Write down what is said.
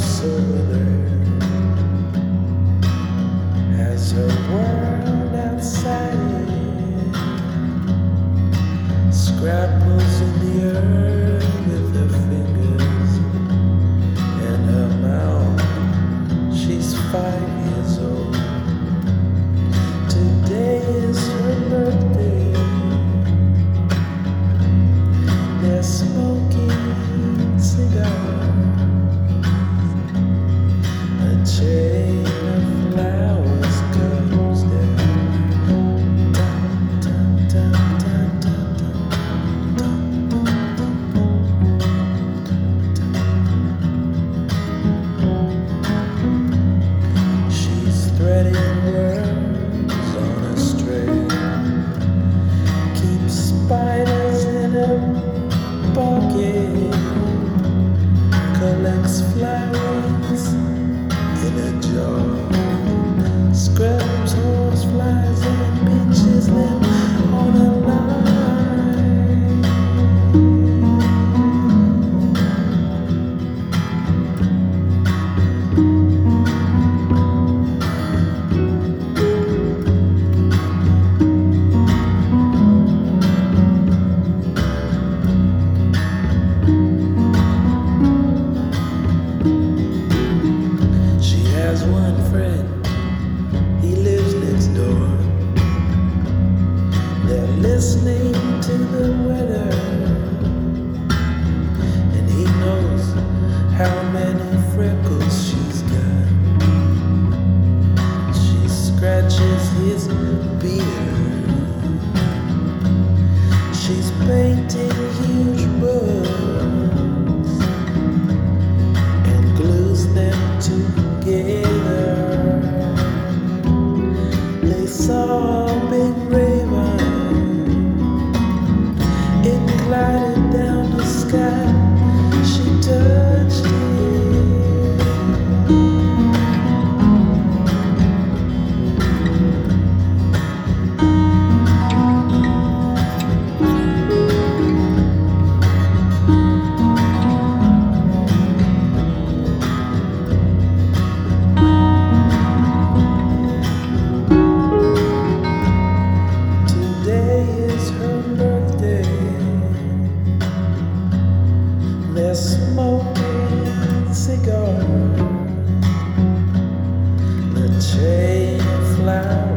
house over there has her world outside it. Scrapbles in the earth with her fingers and her mouth. She's 5 years old. Today is her birthday. They're smoking cigars. A chain of flowers comes down. Dun, dun, dun, dun, dun, dun, dun, dun. She's threading words on a string. Keeps spiders in her pocket. Collects flowers in a jar. Scrubs horseflies and pinches them on a line. She has one friend, he lives next door. They're listening to the weather, and he knows how many freckles she's got. She scratches his beard. She's painting huge bugs and glues them together. They saw a big raven. It glided down the sky. She touched it. Today is her birthday. They're smoking cigars. The chain of flowers